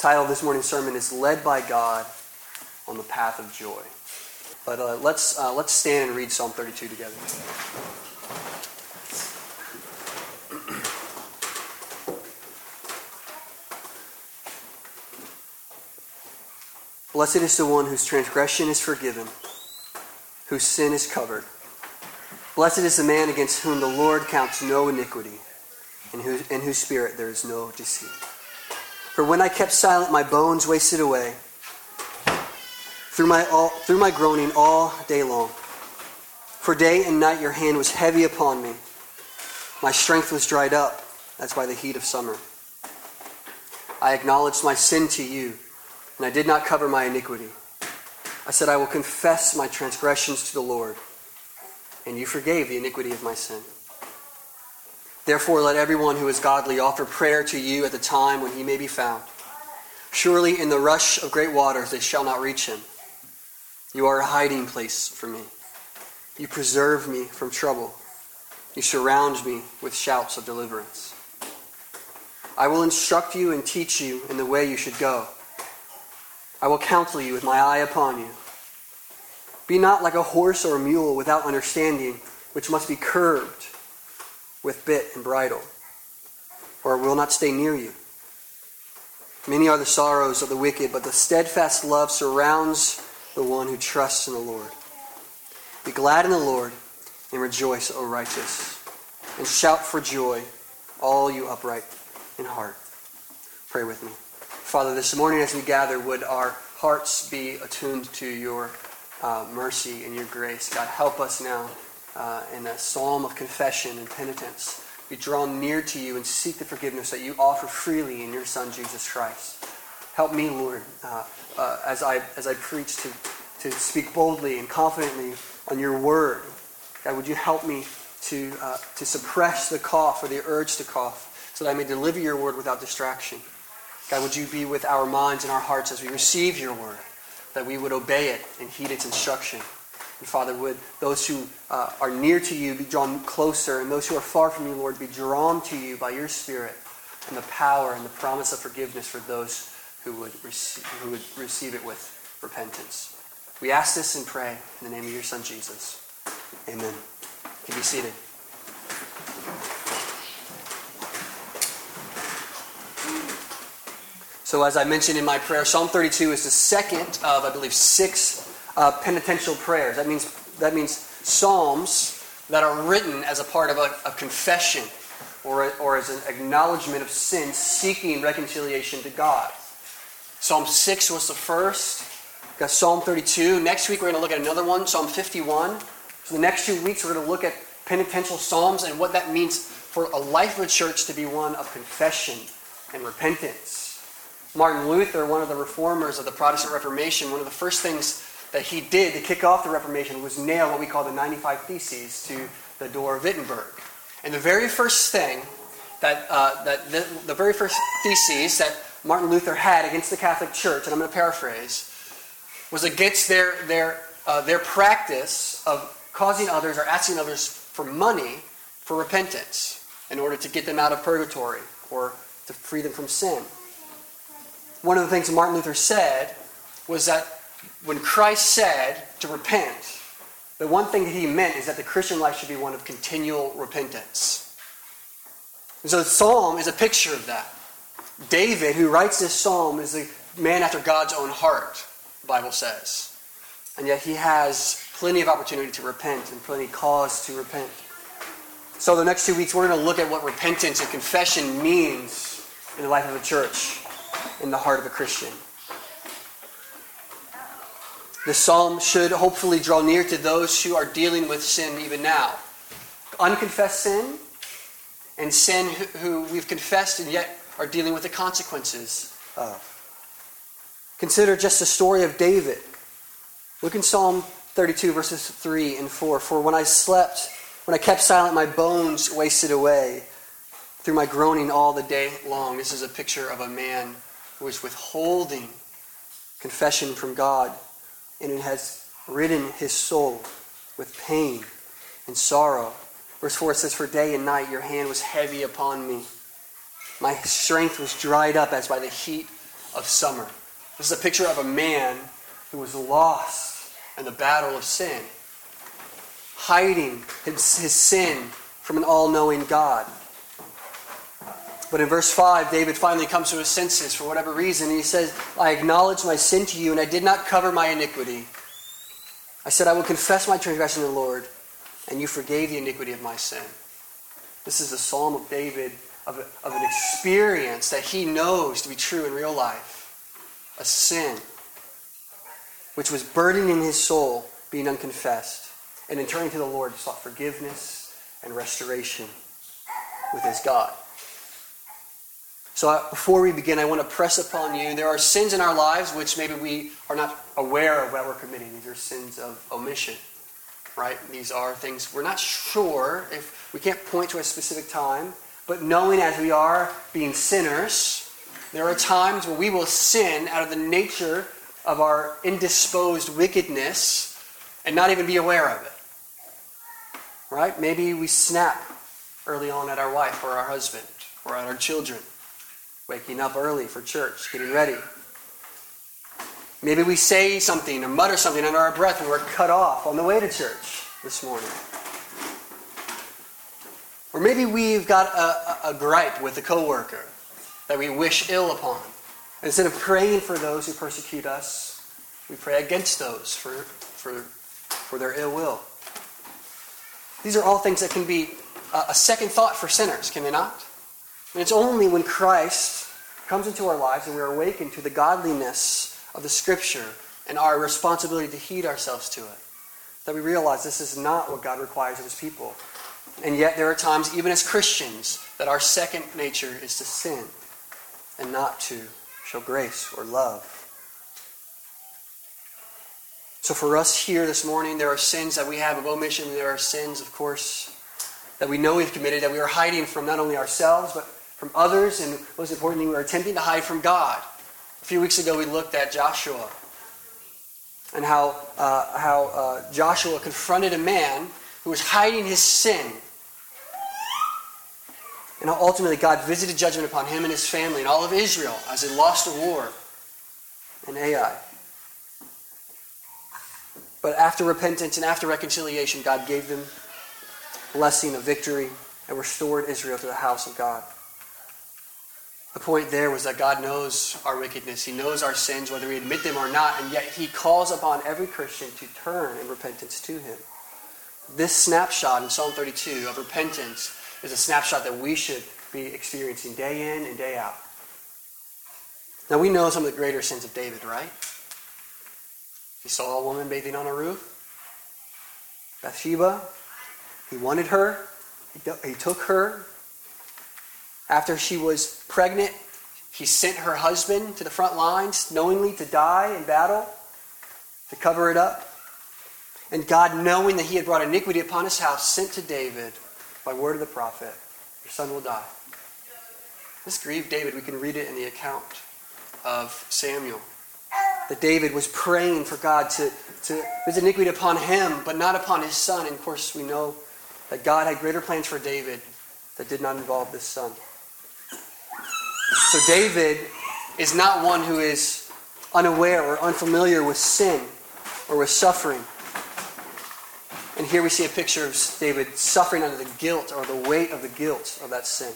Title of this morning's sermon is Led by God on the Path of Joy. But let's stand and read Psalm 32 together. Blessed is the one whose transgression is forgiven, whose sin is covered. Blessed is the man against whom the Lord counts no iniquity, in whose spirit there is no deceit. For when I kept silent, my bones wasted away through my groaning all day long. For day and night your hand was heavy upon me. My strength was dried up as by the heat of summer. I acknowledged my sin to you, and I did not cover my iniquity. I said, I will confess my transgressions to the Lord, and you forgave the iniquity of my sin. Therefore, let everyone who is godly offer prayer to you at the time when he may be found. Surely in the rush of great waters they shall not reach him. You are a hiding place for me. You preserve me from trouble. You surround me with shouts of deliverance. I will instruct you and teach you in the way you should go. I will counsel you with my eye upon you. Be not like a horse or a mule without understanding, which must be curbed with bit and bridle, or it will not stay near you. Many are the sorrows of the wicked, but the steadfast love surrounds the one who trusts in the Lord. Be glad in the Lord and rejoice, O righteous, and shout for joy, all you upright in heart. Pray with me. Father, this morning as we gather, would our hearts be attuned to your mercy and your grace. God, help us now in a psalm of confession and penitence. Be drawn near to you and seek the forgiveness that you offer freely in your Son, Jesus Christ. Help me, Lord, as I preach to speak boldly and confidently on your word. God, would you help me to suppress the cough or the urge to cough so that I may deliver your word without distraction. God, would you be with our minds and our hearts as we receive your word, that we would obey it and heed its instruction. And Father, would those who are near to you be drawn closer, and those who are far from you, Lord, be drawn to you by your Spirit and the power and the promise of forgiveness for those who would receive it with repentance. We ask this and pray in the name of your Son, Jesus. Amen. You can be seated. So as I mentioned in my prayer, Psalm 32 is the second of, I believe, 6 penitential prayers. That means psalms that are written as a part of a confession or as an acknowledgement of sin, seeking reconciliation to God. Psalm 6 was the first. We've got Psalm 32. Next week we're going to look at another one, Psalm 51. So the next 2 weeks we're going to look at penitential psalms and what that means for a life of a church to be one of confession and repentance. Martin Luther, one of the reformers of the Protestant Reformation, one of the first things that he did to kick off the Reformation was nail what we call the 95 Theses to the door of Wittenberg. And the very first thing the very first theses that Martin Luther had against the Catholic Church, and I'm going to paraphrase, was against their practice of causing others or asking others for money for repentance in order to get them out of purgatory or to free them from sin. One of the things Martin Luther said was that when Christ said to repent, the one thing that he meant is that the Christian life should be one of continual repentance. And so the psalm is a picture of that. David, who writes this psalm, is a man after God's own heart, the Bible says. And yet he has plenty of opportunity to repent and plenty of cause to repent. So the next 2 weeks we're going to look at what repentance and confession means in the life of a church, in the heart of a Christian. This psalm should hopefully draw near to those who are dealing with sin even now. Unconfessed sin, and sin who we've confessed and yet are dealing with the consequences of. Consider just the story of David. Look in Psalm 32, verses 3 and 4. For when I kept silent, my bones wasted away through my groaning all the day long. This is a picture of a man who is withholding confession from God, and it has ridden his soul with pain and sorrow. Verse 4 says, for day and night your hand was heavy upon me. My strength was dried up as by the heat of summer. This is a picture of a man who was lost in the battle of sin, hiding his sin from an all-knowing God. But in verse 5, David finally comes to his senses for whatever reason. He says, I acknowledge my sin to you, and I did not cover my iniquity. I said, I will confess my transgression to the Lord, and you forgave the iniquity of my sin. This is a psalm of David of an experience that he knows to be true in real life. A sin which was burdening his soul, being unconfessed. And in turning to the Lord, he sought forgiveness and restoration with his God. So before we begin, I want to press upon you, there are sins in our lives which maybe we are not aware of what we're committing. These are sins of omission, right? These are things we're not sure if we can't point to a specific time, but knowing as we are being sinners, there are times when we will sin out of the nature of our indisposed wickedness and not even be aware of it. Right? Maybe we snap early on at our wife or our husband or at our children. Waking up early for church, getting ready. Maybe we say something or mutter something under our breath when we're cut off on the way to church this morning. Or maybe we've got a gripe with a coworker that we wish ill upon. Instead of praying for those who persecute us, we pray against those for their ill will. These are all things that can be a second thought for sinners, can they not? And it's only when Christ comes into our lives and we are awakened to the godliness of the Scripture and our responsibility to heed ourselves to it that we realize this is not what God requires of His people. And yet there are times, even as Christians, that our second nature is to sin and not to show grace or love. So for us here this morning, there are sins that we have of omission. There are sins, of course, that we know we've committed, that we are hiding from not only ourselves, but from others, and most importantly, we are attempting to hide from God. A few weeks ago, we looked at Joshua and how Joshua confronted a man who was hiding his sin, and how ultimately God visited judgment upon him and his family and all of Israel as they lost a war in Ai. But after repentance and after reconciliation, God gave them blessing of victory and restored Israel to the house of God. The point there was that God knows our wickedness. He knows our sins, whether we admit them or not, and yet He calls upon every Christian to turn in repentance to Him. This snapshot in Psalm 32 of repentance is a snapshot that we should be experiencing day in and day out. Now we know some of the greater sins of David, right? He saw a woman bathing on a roof. Bathsheba. He wanted her. He took her. After she was pregnant, he sent her husband to the front lines, knowingly to die in battle, to cover it up. And God, knowing that he had brought iniquity upon his house, sent to David, by word of the prophet, your son will die. This grieved David. We can read it in the account of Samuel. That David was praying for God to visit iniquity upon him, but not upon his son. And of course, we know that God had greater plans for David that did not involve this son. So David is not one who is unaware or unfamiliar with sin or with suffering. And here we see a picture of David suffering under the guilt or the weight of the guilt of that sin.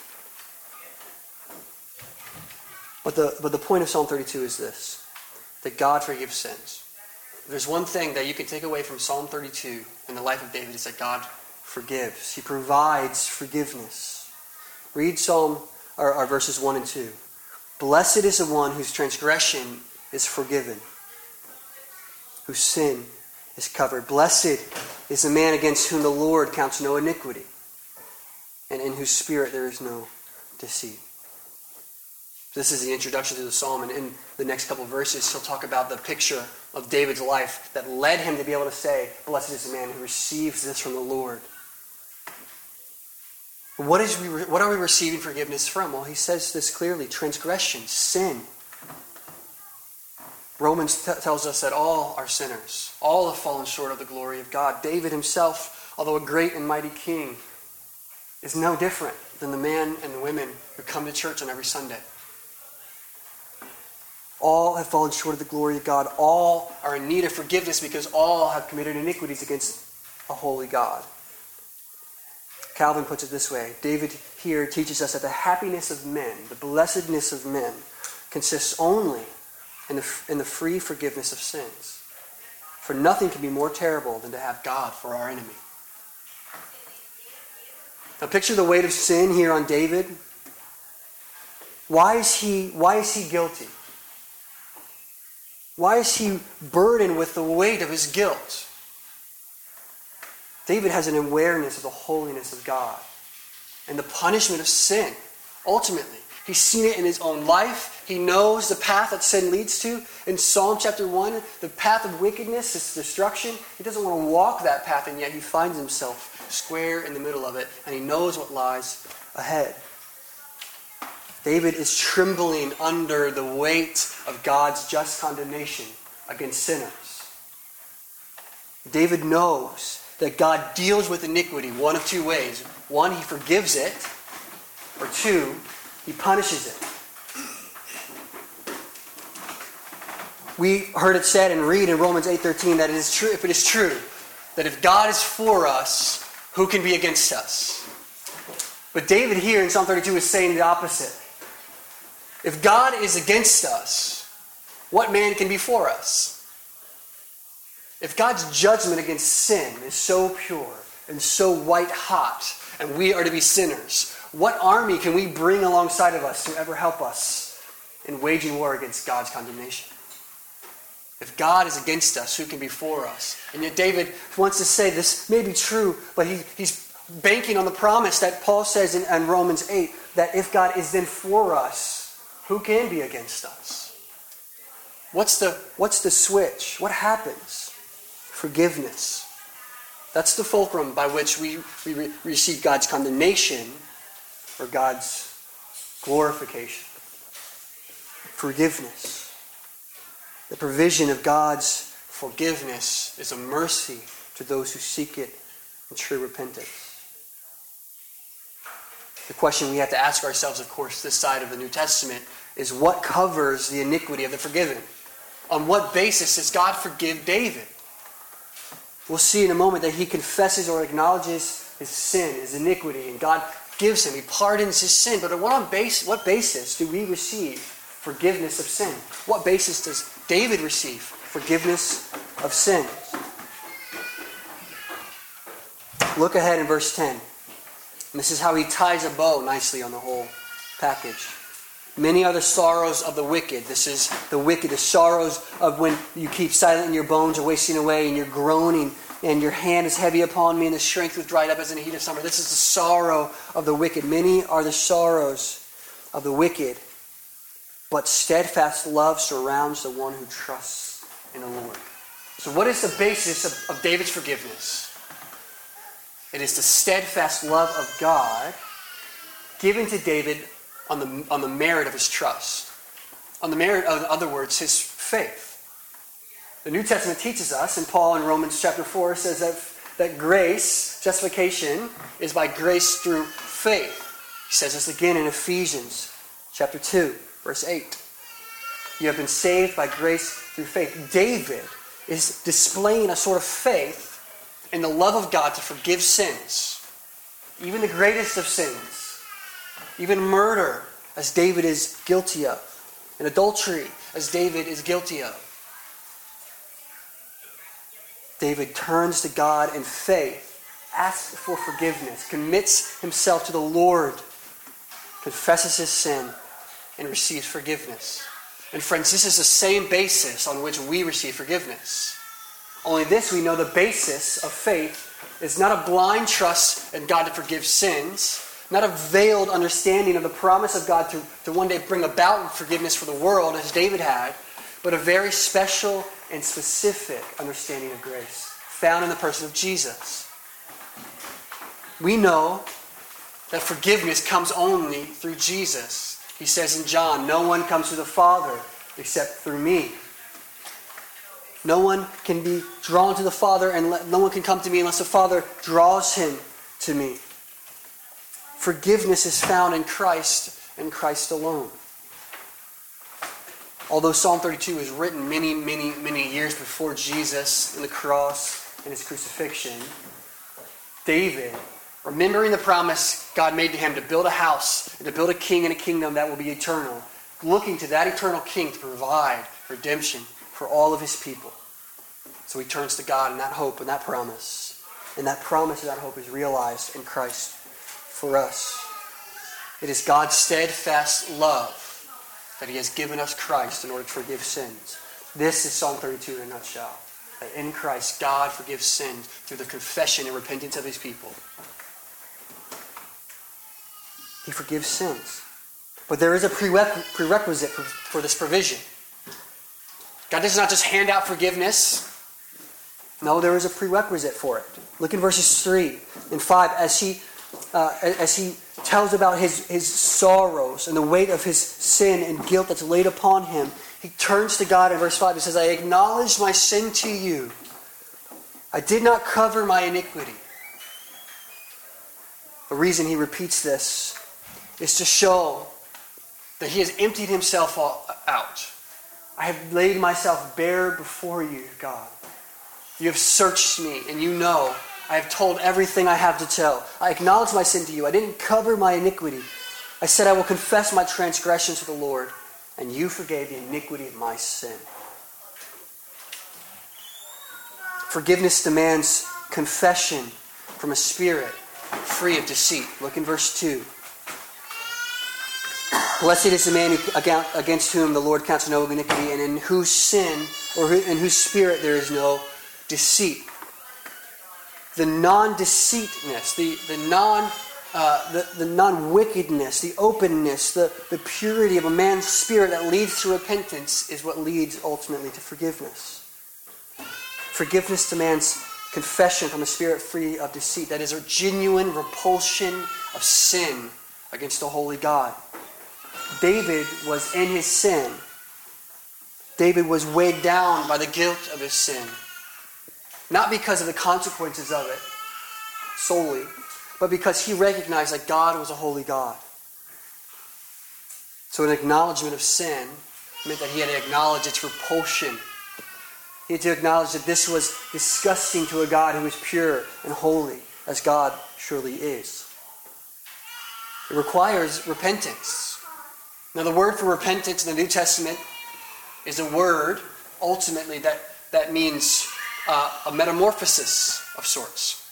But the point of Psalm 32 is this, that God forgives sins. If there's one thing that you can take away from Psalm 32 in the life of David, is that God forgives. He provides forgiveness. Read verses 1 and 2. Blessed is the one whose transgression is forgiven, whose sin is covered. Blessed is the man against whom the Lord counts no iniquity, and in whose spirit there is no deceit. This is the introduction to the psalm, and in the next couple of verses, he'll talk about the picture of David's life that led him to be able to say, blessed is the man who receives this from the Lord. What are we receiving forgiveness from? Well, he says this clearly, transgression, sin. Romans tells us that all are sinners. All have fallen short of the glory of God. David himself, although a great and mighty king, is no different than the men and the women who come to church on every Sunday. All have fallen short of the glory of God. All are in need of forgiveness because all have committed iniquities against a holy God. Calvin puts it this way. David here teaches us that the happiness of men, the blessedness of men, consists only in the free forgiveness of sins. For nothing can be more terrible than to have God for our enemy. Now picture the weight of sin here on David. Why is he guilty? Why is he burdened with the weight of his guilt? David has an awareness of the holiness of God and the punishment of sin. Ultimately, he's seen it in his own life. He knows the path that sin leads to. In Psalm chapter 1, the path of wickedness is destruction. He doesn't want to walk that path, and yet he finds himself square in the middle of it, and he knows what lies ahead. David is trembling under the weight of God's just condemnation against sinners. David knows that God deals with iniquity one of two ways. One, he forgives it, or two, he punishes it. We heard it said and read in Romans 8:13 that it is true, if it is true, that if God is for us, who can be against us? But David here in Psalm 32 is saying the opposite. If God is against us, what man can be for us? If God's judgment against sin is so pure and so white hot, and we are to be sinners, what army can we bring alongside of us to ever help us in waging war against God's condemnation? If God is against us, who can be for us? And yet David wants to say this may be true, but he's banking on the promise that Paul says in Romans 8, that if God is then for us, who can be against us? What's the switch? What happens? Forgiveness. That's the fulcrum by which we receive God's condemnation or God's glorification. Forgiveness. The provision of God's forgiveness is a mercy to those who seek it in true repentance. The question we have to ask ourselves, of course, this side of the New Testament, is what covers the iniquity of the forgiven? On what basis does God forgive David? We'll see in a moment that he confesses or acknowledges his sin, his iniquity, and God gives him, he pardons his sin. But on what basis do we receive forgiveness of sin? What basis does David receive forgiveness of sin? Look ahead in verse 10. And this is how he ties a bow nicely on the whole package. Many are the sorrows of the wicked. This is the wicked, the sorrows of when you keep silent and your bones are wasting away and you're groaning and your hand is heavy upon me and the strength is dried up as in the heat of summer. This is the sorrow of the wicked. Many are the sorrows of the wicked, but steadfast love surrounds the one who trusts in the Lord. So what is the basis of David's forgiveness? It is the steadfast love of God given to David on the merit of his trust. On the merit of, in other words, his faith. The New Testament teaches us, and Paul in Romans chapter 4 says that grace, justification, is by grace through faith. He says this again in Ephesians chapter 2, verse 8. You have been saved by grace through faith. David is displaying a sort of faith in the love of God to forgive sins, even the greatest of sins. Even murder, as David is guilty of. And adultery, as David is guilty of. David turns to God in faith, asks for forgiveness, commits himself to the Lord, confesses his sin, and receives forgiveness. And friends, this is the same basis on which we receive forgiveness. Only this, we know the basis of faith is not a blind trust in God to forgive sins, not a veiled understanding of the promise of God to one day bring about forgiveness for the world, as David had, but a very special and specific understanding of grace found in the person of Jesus. We know that forgiveness comes only through Jesus. He says in John, no one comes to the Father except through me. No one can be drawn to the Father, and no one can come to me unless the Father draws him to me. Forgiveness is found in Christ and Christ alone. Although Psalm 32 was written many, many, many years before Jesus and the cross and his crucifixion, David, remembering the promise God made to him to build a house and to build a king and a kingdom that will be eternal, looking to that eternal king to provide redemption for all of his people. So he turns to God in that hope and that promise. And that promise and that hope is realized in Christ for us. It is God's steadfast love that he has given us Christ in order to forgive sins. This is Psalm 32 in a nutshell. That in Christ, God forgives sins through the confession and repentance of his people. He forgives sins. But there is a prerequisite for this provision. God does not just hand out forgiveness. No, there is a prerequisite for it. Look in verses 3 and 5 as he tells about his sorrows and the weight of his sin and guilt that's laid upon him. He turns to God in verse 5 and says, I acknowledge my sin to you. I did not cover my iniquity. The reason he repeats this is to show that he has emptied himself out. I have laid myself bare before you, God. You have searched me, and you know I have told everything I have to tell. I acknowledge my sin to you. I didn't cover my iniquity. I said I will confess my transgressions to the Lord, and you forgave the iniquity of my sin. Forgiveness demands confession from a spirit free of deceit. Look in verse 2. Blessed is the man against whom the Lord counts no iniquity, and in whose sin, or in whose spirit there is no deceit. The non-deceitness, the non-wickedness, the openness, the purity of a man's spirit that leads to repentance is what leads ultimately to forgiveness. Forgiveness demands confession from a spirit free of deceit. That is a genuine repulsion of sin against a holy God. David was in his sin. David was weighed down by the guilt of his sin. Not because of the consequences of it solely, but because he recognized that God was a holy God. So an acknowledgement of sin meant that he had to acknowledge its repulsion. He had to acknowledge that this was disgusting to a God who is pure and holy, as God surely is. It requires repentance. Now, the word for repentance in the New Testament is a word, ultimately, that means a metamorphosis of sorts.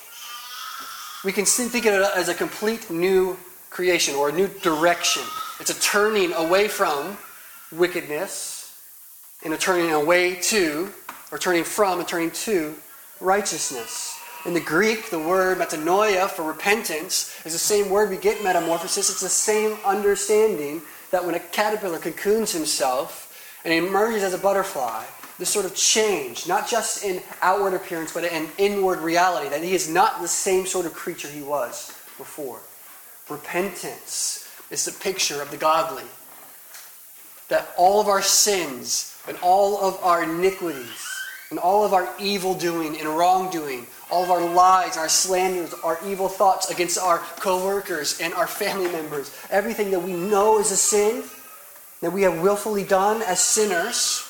We can think of it as a complete new creation or a new direction. It's a turning away from wickedness and a turning away to, or turning from and turning to righteousness. In the Greek, the word metanoia for repentance is the same word we get metamorphosis. It's the same understanding that when a caterpillar cocoons himself and emerges as a butterfly, this sort of change, not just in outward appearance, but in inward reality, that he is not the same sort of creature he was before. Repentance is the picture of the godly. That all of our sins and all of our iniquities and all of our evil doing and wrongdoing, all of our lies, our slanders, our evil thoughts against our co-workers and our family members, everything that we know is a sin, that we have willfully done as sinners,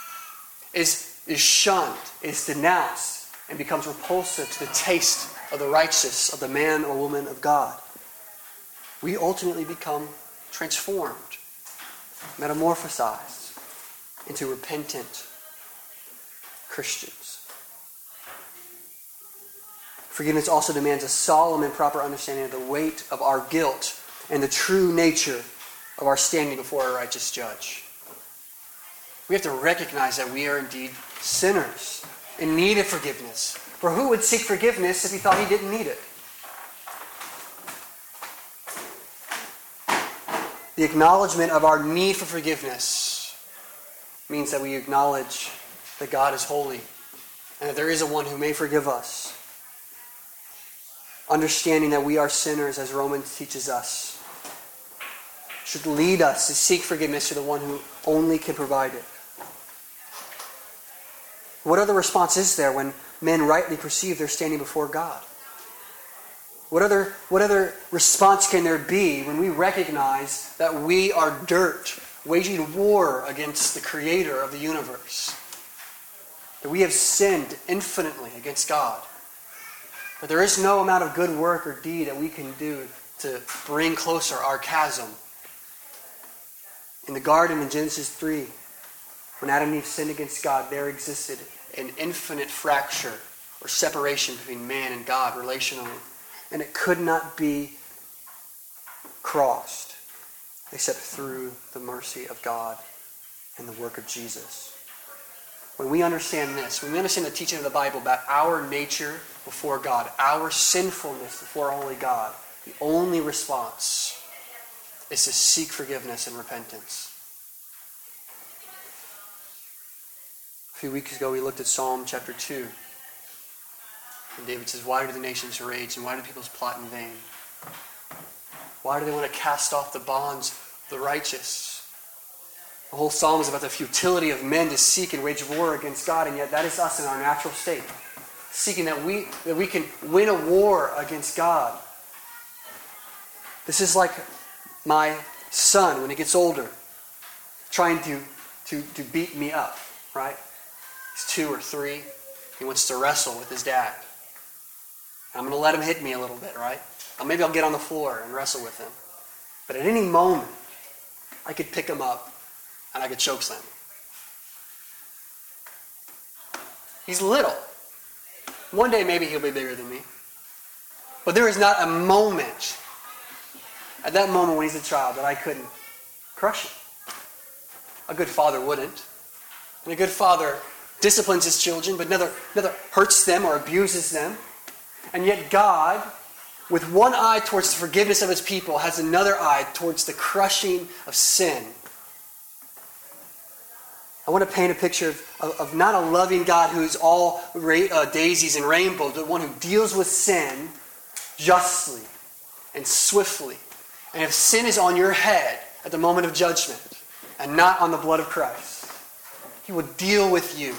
is shunned, is denounced, and becomes repulsive to the taste of the righteous, of the man or woman of God. We ultimately become transformed, metamorphosized into repentant Christians. Forgiveness also demands a solemn and proper understanding of the weight of our guilt and the true nature of our standing before a righteous judge. We have to recognize that we are indeed sinners in need of forgiveness. For who would seek forgiveness if he thought he didn't need it? The acknowledgement of our need for forgiveness means that we acknowledge that God is holy and that there is a one who may forgive us. Understanding that we are sinners, as Romans teaches us, should lead us to seek forgiveness to the one who only can provide it. What other response is there when men rightly perceive they're standing before God? What other response can there be when we recognize that we are dirt, waging war against the creator of the universe. That we have sinned infinitely against God. That there is no amount of good work or deed that we can do to bring closer our chasm. In the garden in Genesis 3, when Adam and Eve sinned against God, there existed an infinite fracture or separation between man and God relationally. And it could not be crossed except through the mercy of God and the work of Jesus. When we understand this, when we understand the teaching of the Bible about our nature before God, our sinfulness before a holy God, the only response is to seek forgiveness and repentance. A few weeks ago we looked at Psalm chapter 2. And David says, why do the nations rage and why do peoples plot in vain? Why do they want to cast off the bonds of the righteous? The whole psalm is about the futility of men to seek and wage war against God, and yet that is us in our natural state. Seeking that we can win a war against God. This is like my son when he gets older, trying to beat me up, right? He's 2 or 3. He wants to wrestle with his dad. I'm going to let him hit me a little bit, right? Or maybe I'll get on the floor and wrestle with him. But at any moment, I could pick him up and I could chokeslam him. He's little. One day maybe he'll be bigger than me. But there is not a moment, at that moment when he's a child, that I couldn't crush him. A good father wouldn't. And a good father disciplines his children, but neither hurts them or abuses them. And yet God, with one eye towards the forgiveness of his people, has another eye towards the crushing of sin. I want to paint a picture of not a loving God who's all daisies and rainbows, but one who deals with sin justly and swiftly. And if sin is on your head at the moment of judgment and not on the blood of Christ, he will deal with you.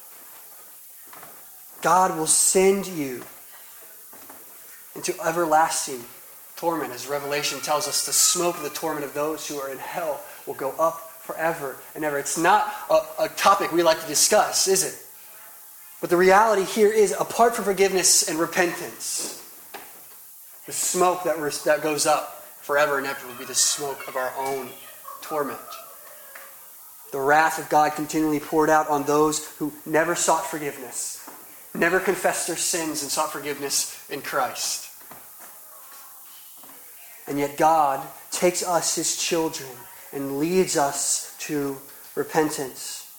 God will send you into everlasting torment. As Revelation tells us, the smoke of the torment of those who are in hell will go up forever and ever. It's not a topic we like to discuss, is it? But the reality here is, apart from forgiveness and repentance, the smoke that goes up forever and ever will be the smoke of our own torment. The wrath of God continually poured out on those who never sought forgiveness, never confessed their sins and sought forgiveness in Christ. And yet God takes us, his children, and leads us to repentance.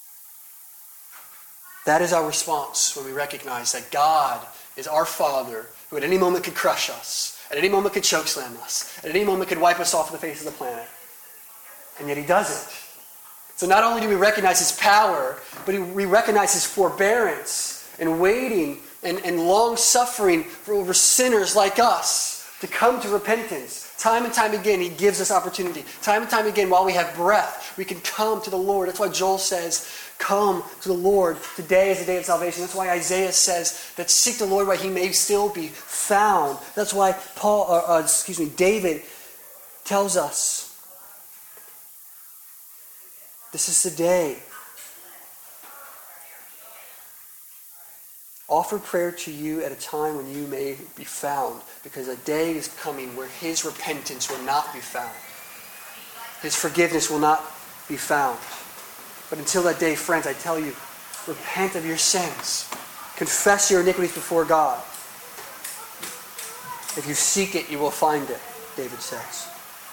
That is our response when we recognize that God is our Father who at any moment could crush us, at any moment could chokeslam us, at any moment could wipe us off the face of the planet. And yet he doesn't. So not only do we recognize his power, but we recognize his forbearance and waiting and long-suffering over sinners like us to come to repentance. Time and time again, he gives us opportunity. Time and time again, while we have breath, we can come to the Lord. That's why Joel says, come to the Lord. Today is the day of salvation. That's why Isaiah says that seek the Lord while he may still be found. That's why David tells us, this is the day. Offer prayer to you at a time when you may be found, because a day is coming where his repentance will not be found. His forgiveness will not be found. But until that day, friends, I tell you, repent of your sins. Confess your iniquities before God. If you seek it, you will find it, David says.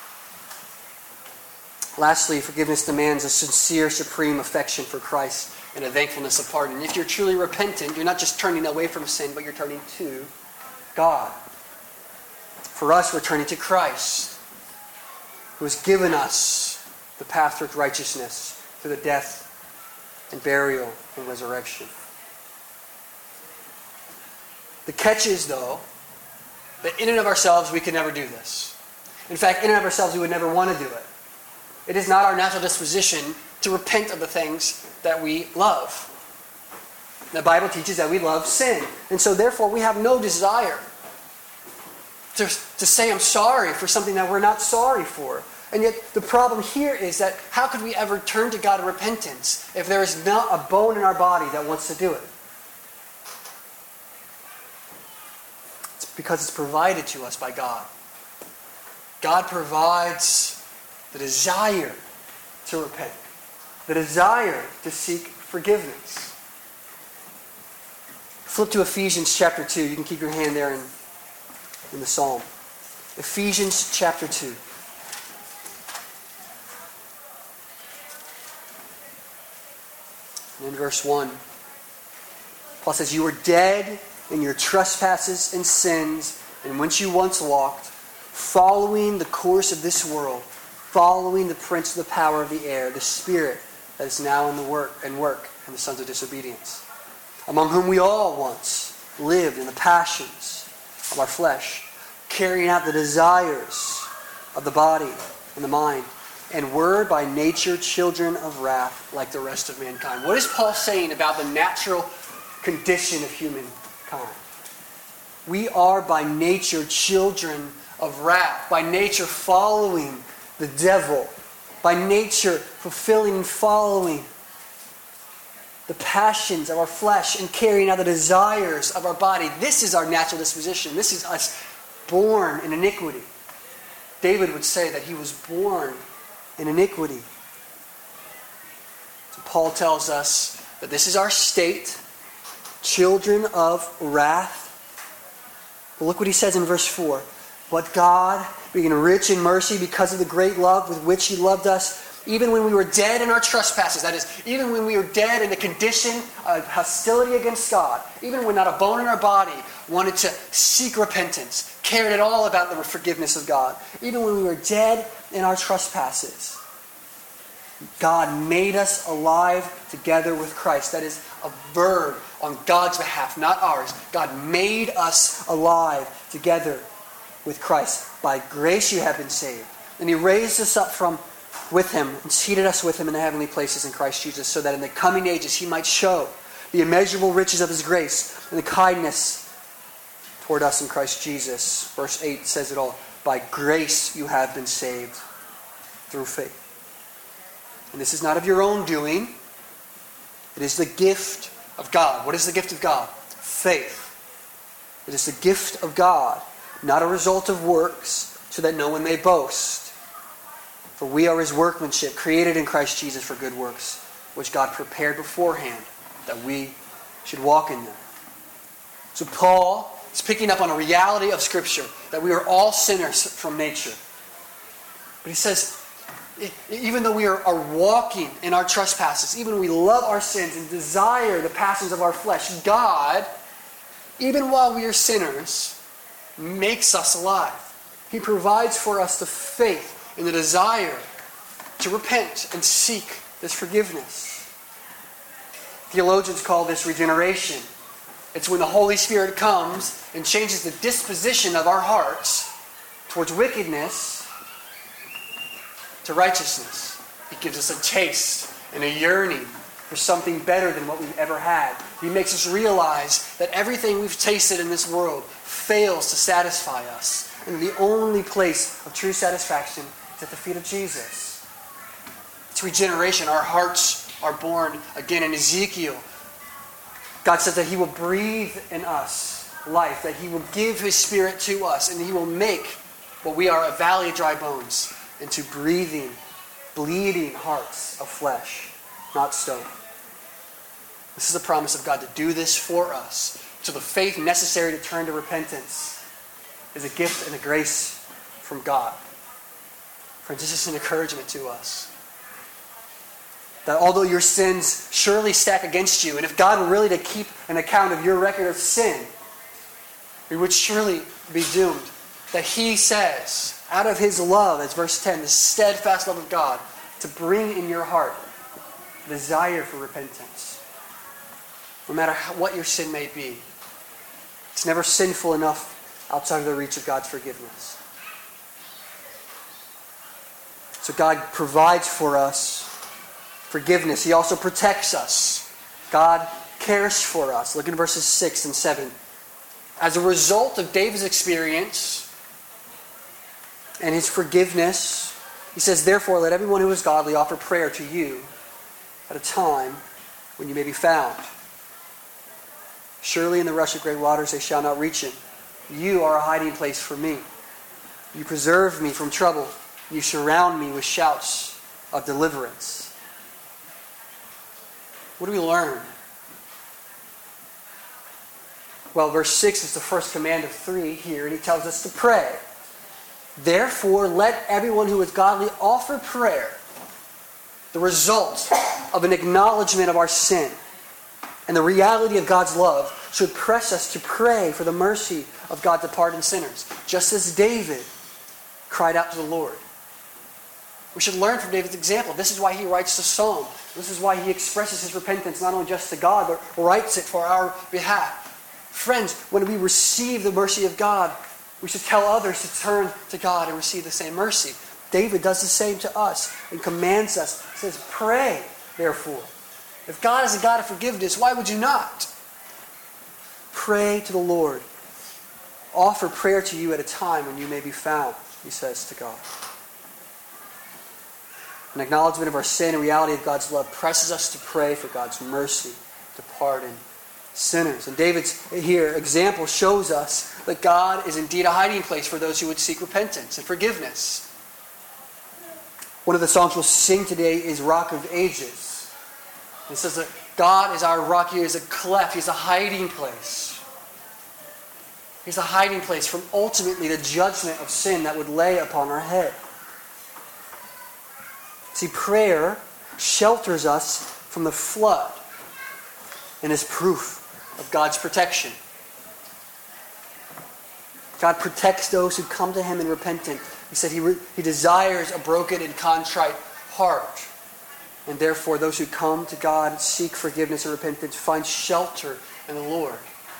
Lastly, forgiveness demands a sincere, supreme affection for Christ and a thankfulness of pardon. If you're truly repentant, you're not just turning away from sin, but you're turning to God. For us, we're turning to Christ, who has given us the path towards righteousness through the death and burial and resurrection. The catch is, though, that in and of ourselves, we can never do this. In fact, in and of ourselves, we would never want to do it. It is not our natural disposition to repent of the things that we love. The Bible teaches that we love sin. And so therefore we have no desire to say I'm sorry for something that we're not sorry for. And yet the problem here is that how could we ever turn to God in repentance if there is not a bone in our body that wants to do it? It's because it's provided to us by God. God provides the desire to repent, the desire to seek forgiveness. Flip to Ephesians chapter 2. You can keep your hand there in the psalm. Ephesians chapter 2. And in verse 1, Paul says, "You were dead in your trespasses and sins, in which you once walked, following the course of this world, following the prince of the power of the air, the spirit that is now in the work, and the sons of disobedience, among whom we all once lived in the passions of our flesh, carrying out the desires of the body and the mind, and were by nature children of wrath like the rest of mankind." What is Paul saying about the natural condition of humankind? We are by nature children of wrath, by nature following the devil, by nature fulfilling and following the passions of our flesh and carrying out the desires of our body. This is our natural disposition. This is us born in iniquity. David would say that he was born in iniquity. So Paul tells us that this is our state, children of wrath. But look what he says in verse 4. "But God, being rich in mercy because of the great love with which He loved us, even when we were dead in our trespasses," that is, even when we were dead in a condition of hostility against God, even when not a bone in our body wanted to seek repentance, cared at all about the forgiveness of God, even when we were dead in our trespasses, God made us alive together with Christ. That is a verb on God's behalf, not ours. God made us alive together with Christ. By grace you have been saved. And He raised us up with Him and seated us with Him in the heavenly places in Christ Jesus, so that in the coming ages He might show the immeasurable riches of His grace and the kindness toward us in Christ Jesus. Verse 8 says it all. By grace you have been saved through faith. And this is not of your own doing. It is the gift of God. What is the gift of God? Faith. It is the gift of God, not a result of works, so that no one may boast. For we are His workmanship, created in Christ Jesus for good works, which God prepared beforehand that we should walk in them. So Paul is picking up on a reality of Scripture, that we are all sinners from nature. But he says, even though we are walking in our trespasses, even when we love our sins and desire the passions of our flesh, God, even while we are sinners, makes us alive. He provides for us the faith and the desire to repent and seek this forgiveness. Theologians call this regeneration. It's when the Holy Spirit comes and changes the disposition of our hearts towards wickedness to righteousness. He gives us a taste and a yearning for something better than what we've ever had. He makes us realize that everything we've tasted in this world fails to satisfy us. And the only place of true satisfaction is at the feet of Jesus. It's regeneration. Our hearts are born again. In Ezekiel, God says that He will breathe in us life, that He will give His Spirit to us, and He will make what we are, a valley of dry bones, into breathing, bleeding hearts of flesh, not stone. This is the promise of God to do this for us. So the faith necessary to turn to repentance is a gift and a grace from God. Friends, this is an encouragement to us. That although your sins surely stack against you, and if God were really to keep an account of your record of sin, we would surely be doomed. That He says, out of His love, as verse 10, the steadfast love of God, to bring in your heart the desire for repentance. No matter what your sin may be, it's never sinful enough outside of the reach of God's forgiveness. So God provides for us forgiveness. He also protects us. God cares for us. Look at verses 6 and 7. As a result of David's experience and his forgiveness, He says, therefore, let everyone who is godly offer prayer to you at a time when you may be found. Surely in the rush of great waters they shall not reach him. You are a hiding place for me. You preserve me from trouble. You surround me with shouts of deliverance. What do we learn? Well, verse 6 is the first command of 3 here, and he tells us to pray. Therefore, let everyone who is godly offer prayer, the result of an acknowledgement of our sin and the reality of God's love should press us to pray for the mercy of God's pardoned sinners, just as David cried out to the Lord. We should learn from David's example. This is why he writes the psalm. This is why he expresses his repentance not only just to God, but writes it for our behalf. Friends, when we receive the mercy of God, we should tell others to turn to God and receive the same mercy. David does the same to us and commands us. He says, pray, therefore. If God is a God of forgiveness, why would you not? Pray to the Lord. Offer prayer to you at a time when you may be found, he says to God. An acknowledgement of our sin and reality of God's love presses us to pray for God's mercy to pardon sinners. And David's here example shows us that God is indeed a hiding place for those who would seek repentance and forgiveness. One of the songs we'll sing today is Rock of Ages. It says that God is our rock. He is a cleft. He's a hiding place. He's a hiding place from ultimately the judgment of sin that would lay upon our head. See, prayer shelters us from the flood and is proof of God's protection. God protects those who come to Him in repentance. He said He desires a broken and contrite heart. And therefore, those who come to God and seek forgiveness and repentance find shelter in the Lord.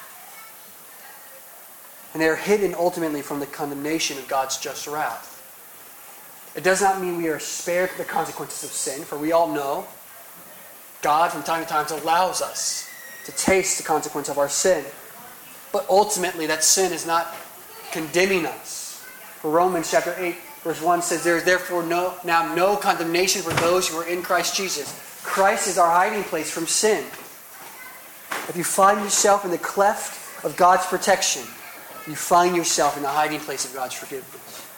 And they are hidden ultimately from the condemnation of God's just wrath. It does not mean we are spared the consequences of sin, for we all know God from time to time allows us to taste the consequence of our sin. But ultimately, that sin is not condemning us. For Romans chapter 8, verse 1 says, there is therefore now no condemnation for those who are in Christ Jesus. Christ is our hiding place from sin. If you find yourself in the cleft of God's protection, you find yourself in the hiding place of God's forgiveness.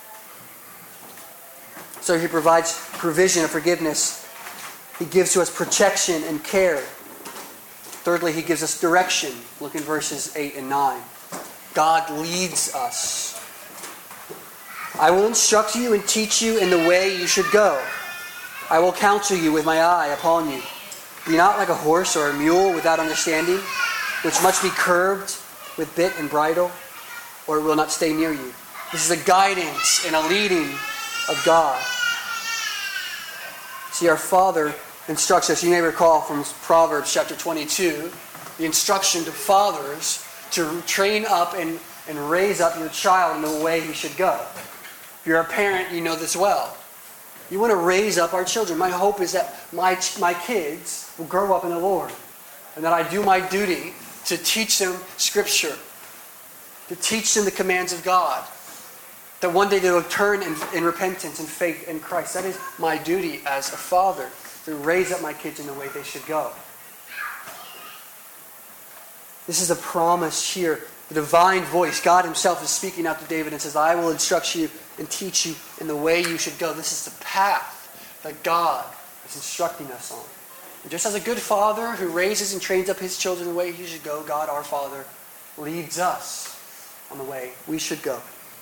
So He provides provision of forgiveness. He gives to us protection and care. Thirdly, He gives us direction. Look in verses 8 and 9. God leads us. I will instruct you and teach you in the way you should go. I will counsel you with my eye upon you. Be not like a horse or a mule without understanding, which must be curbed with bit and bridle, or it will not stay near you. This is a guidance and a leading of God. See, our Father instructs us. You may recall from Proverbs chapter 22, the instruction to fathers to train up and raise up your child in the way he should go. If you're a parent, you know this well. You want to raise up our children. My hope is that my kids will grow up in the Lord, and that I do my duty to teach them Scripture, to teach them the commands of God, that one day they will turn in repentance and faith in Christ. That is my duty as a father, to raise up my kids in the way they should go. This is a promise here. The divine voice, God Himself is speaking out to David and says, I will instruct you and teach you in the way you should go. This is the path that God is instructing us on. And just as a good father who raises and trains up his children the way he should go, God our Father leads us on the way we should go.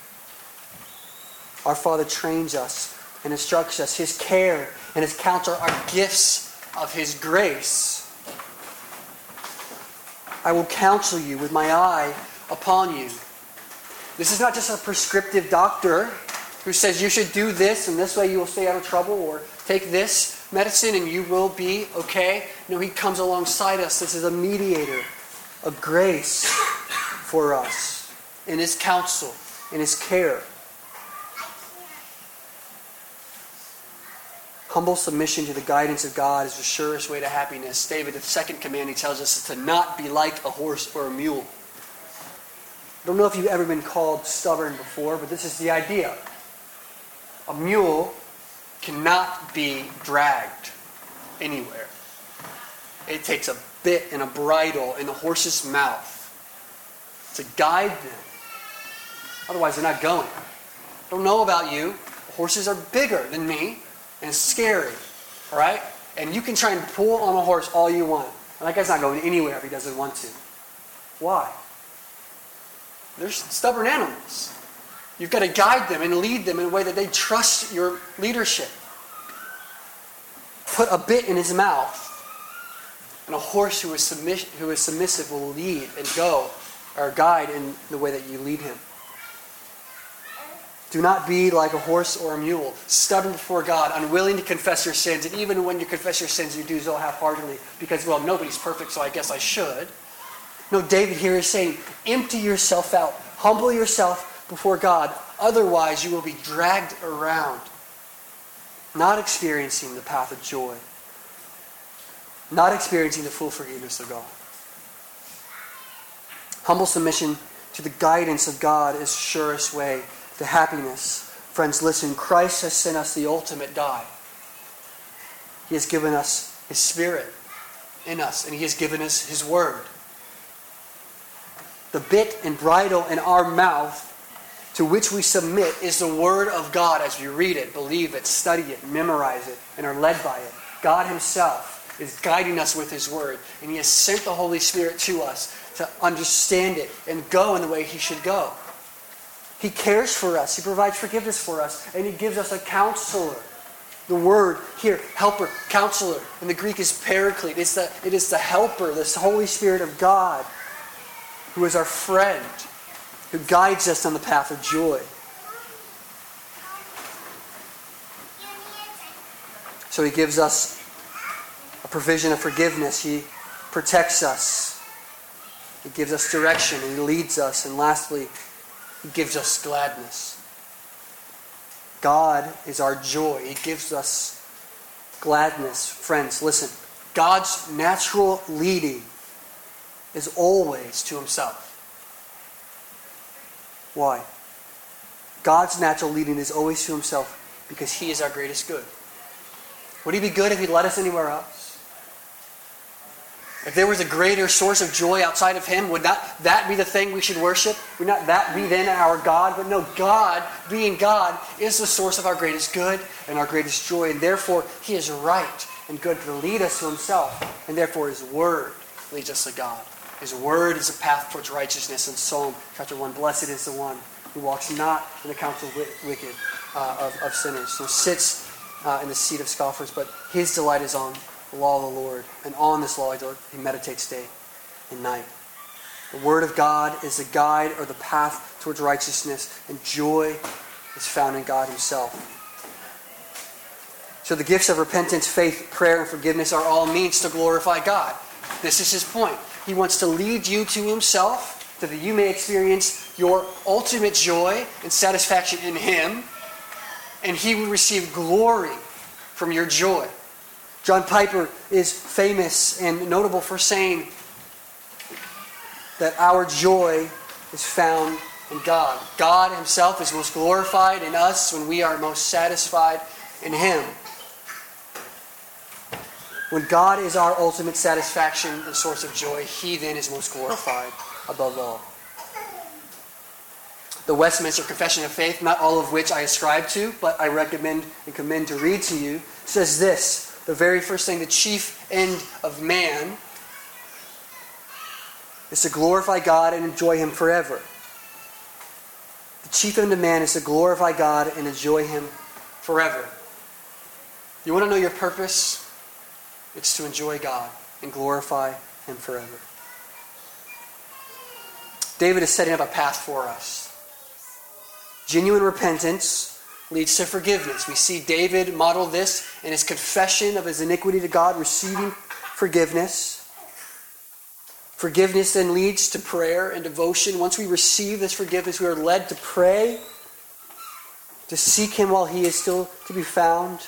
Our Father trains us and instructs us. His care and His counsel are gifts of His grace. I will counsel you with my eye upon you. This is not just a prescriptive doctor who says you should do this and this way you will stay out of trouble, or take this medicine and you will be okay. No, He comes alongside us. This is a mediator of grace for us in His counsel, in His care. Humble submission to the guidance of God is the surest way to happiness. David, the second command he tells us is to not be like a horse or a mule. I don't know if you've ever been called stubborn before, but this is the idea. A mule cannot be dragged anywhere. It takes a bit and a bridle in the horse's mouth to guide them. Otherwise, they're not going. I don't know about you. Horses are bigger than me and scary. All right? And you can try and pull on a horse all you want. And that guy's not going anywhere if he doesn't want to. Why? They're stubborn animals. You've got to guide them and lead them in a way that they trust your leadership. Put a bit in his mouth, and a horse who is submissive will lead and go, or guide in the way that you lead him. Do not be like a horse or a mule, stubborn before God, unwilling to confess your sins. And even when you confess your sins, you do so half-heartedly because, well, nobody's perfect, so I guess I should. No, David here is saying, empty yourself out. Humble yourself before God. Otherwise, you will be dragged around, not experiencing the path of joy, not experiencing the full forgiveness of God. Humble submission to the guidance of God is the surest way to happiness. Friends, listen, Christ has sent us the ultimate guide. He has given us His Spirit in us, and He has given us His Word. The bit and bridle in our mouth to which we submit is the Word of God as we read it, believe it, study it, memorize it, and are led by it. God Himself is guiding us with His Word, and He has sent the Holy Spirit to us to understand it and go in the way He should go. He cares for us. He provides forgiveness for us. And He gives us a counselor. The word here, helper, counselor, in the Greek is paraclete. It is the helper, this Holy Spirit of God, who is our friend, who guides us on the path of joy. So He gives us a provision of forgiveness. He protects us. He gives us direction and He leads us. And lastly, He gives us gladness. God is our joy. He gives us gladness. Friends, listen. God's natural leading is always to Himself. Why? God's natural leading is always to Himself because He is our greatest good. Would He be good if He led us anywhere else? If there was a greater source of joy outside of Him, would not that be the thing we should worship? Would not that be then our God? But no, God, being God, is the source of our greatest good and our greatest joy. And therefore, He is right and good to lead us to Himself. And therefore, His Word leads us to God. His Word is a path towards righteousness. In Psalm chapter 1, blessed is the one who walks not in the counsel of wicked, of sinners, who sits in the seat of scoffers, but his delight is on the law of the Lord, and on this law he meditates day and night. The Word of God is the guide or the path towards righteousness, and joy is found in God Himself. So the gifts of repentance, faith, prayer, and forgiveness are all means to glorify God. This is His point. He wants to lead you to Himself so that you may experience your ultimate joy and satisfaction in Him, and He will receive glory from your joy. John Piper is famous and notable for saying that our joy is found in God. God Himself is most glorified in us when we are most satisfied in Him. When God is our ultimate satisfaction and source of joy, He then is most glorified above all. The Westminster Confession of Faith, not all of which I ascribe to, but I recommend and commend to read to you, says this: the very first thing, the chief end of man is to glorify God and enjoy Him forever. The chief end of man is to glorify God and enjoy Him forever. You want to know your purpose? It's to enjoy God and glorify Him forever. David is setting up a path for us. Genuine repentance leads to forgiveness. We see David model this in his confession of his iniquity to God, receiving forgiveness. Forgiveness then leads to prayer and devotion. Once we receive this forgiveness, we are led to pray, to seek Him while He is still to be found.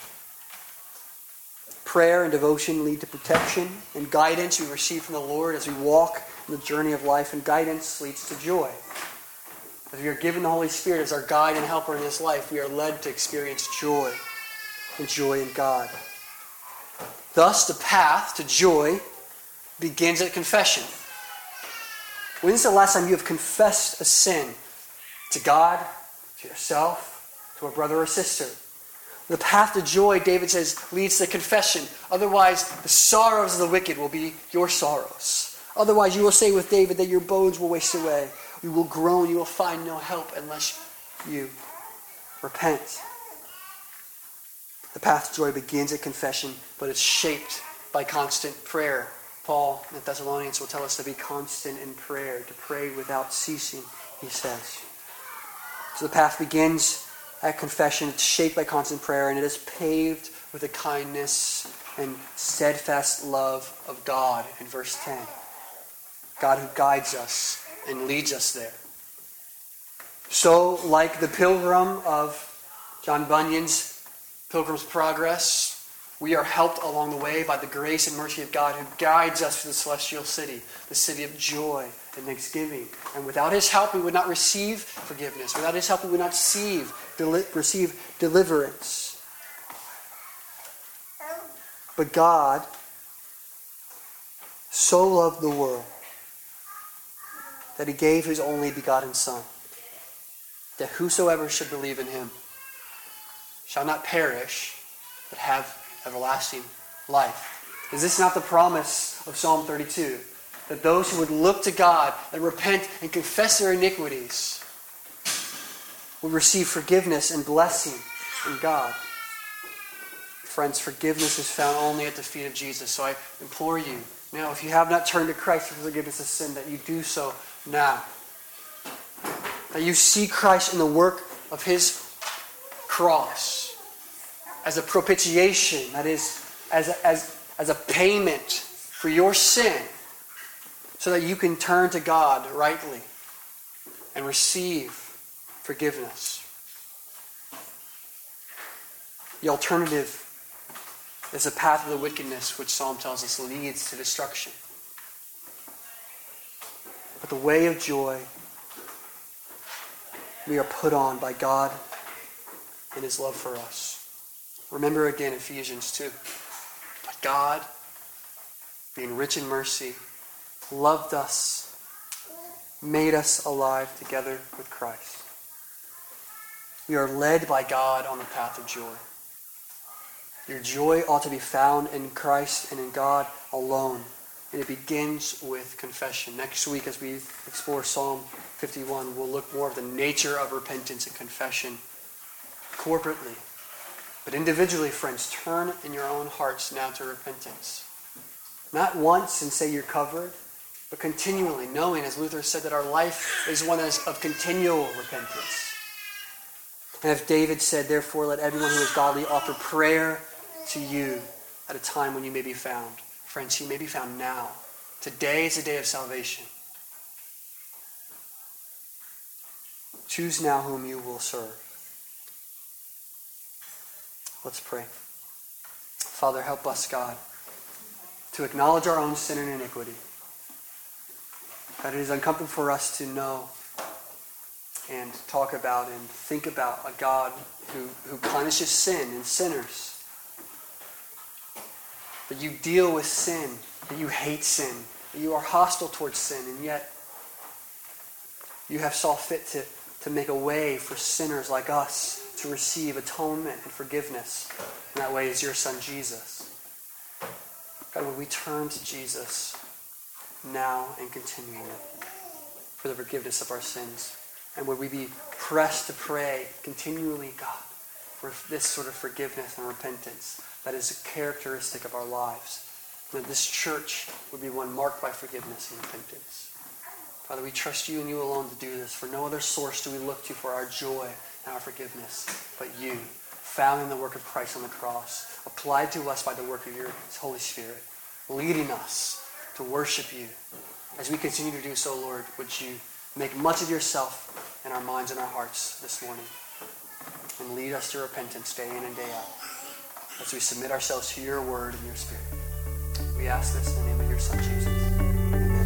Prayer and devotion lead to protection and guidance we receive from the Lord as we walk in the journey of life, and guidance leads to joy. As we are given the Holy Spirit as our guide and helper in this life, we are led to experience joy and joy in God. Thus, the path to joy begins at confession. When is the last time you have confessed a sin to God, to yourself, to a brother or sister? The path to joy, David says, leads to confession. Otherwise, the sorrows of the wicked will be your sorrows. Otherwise, you will say with David that your bones will waste away. You will groan, you will find no help unless you repent. The path to joy begins at confession, but it's shaped by constant prayer. Paul in the Thessalonians will tell us to be constant in prayer, to pray without ceasing, he says. So the path begins at confession. It's shaped by constant prayer, and it is paved with the kindness and steadfast love of God in verse 10. God who guides us and leads us there. So, like the pilgrim of John Bunyan's Pilgrim's Progress, we are helped along the way by the grace and mercy of God who guides us to the celestial city, the city of joy and thanksgiving. And without His help, we would not receive forgiveness. Without His help, we would not receive deliverance. But God so loved the world that He gave His only begotten Son, that whosoever should believe in Him shall not perish, but have everlasting life. Is this not the promise of Psalm 32? That those who would look to God and repent and confess their iniquities will receive forgiveness and blessing from God. Friends, forgiveness is found only at the feet of Jesus. So I implore you, now, if you have not turned to Christ for forgiveness of sin, that you do so now. That you see Christ in the work of His cross as a propitiation, that is, as a payment for your sin, so that you can turn to God rightly and receive forgiveness. The alternative is the path of the wickedness, which Psalm tells us leads to destruction. But the way of joy, we are put on by God and His love for us. Remember again Ephesians 2. But God, being rich in mercy, loved us, made us alive together with Christ. We are led by God on the path of joy. Your joy ought to be found in Christ and in God alone. And it begins with confession. Next week, as we explore Psalm 51, we'll look more of the nature of repentance and confession corporately. But individually, friends, turn in your own hearts now to repentance. Not once and say you're covered, but continually, knowing, as Luther said, that our life is one of continual repentance. And as David said, therefore, let everyone who is godly offer prayer to you at a time when you may be found. Friends, He may be found now. Today is the day of salvation. Choose now whom you will serve. Let's pray. Father, help us, God, to acknowledge our own sin and iniquity. God, it is uncomfortable for us to know and talk about and think about a God who punishes sin and sinners. That you deal with sin, that you hate sin, that you are hostile towards sin, and yet you have saw fit to make a way for sinners like us to receive atonement and forgiveness. And that way is your Son, Jesus. God, would we turn to Jesus now and continually for the forgiveness of our sins? And would we be pressed to pray continually, God, for this sort of forgiveness and repentance that is a characteristic of our lives. And that this church would be one marked by forgiveness and repentance. Father, we trust you and you alone to do this. For no other source do we look to for our joy and our forgiveness but you, found in the work of Christ on the cross, applied to us by the work of your Holy Spirit, leading us to worship you. As we continue to do so, Lord, would you make much of yourself in our minds and our hearts this morning, and lead us to repentance day in and day out as we submit ourselves to your word and your Spirit. We ask this in the name of your Son, Jesus. Amen.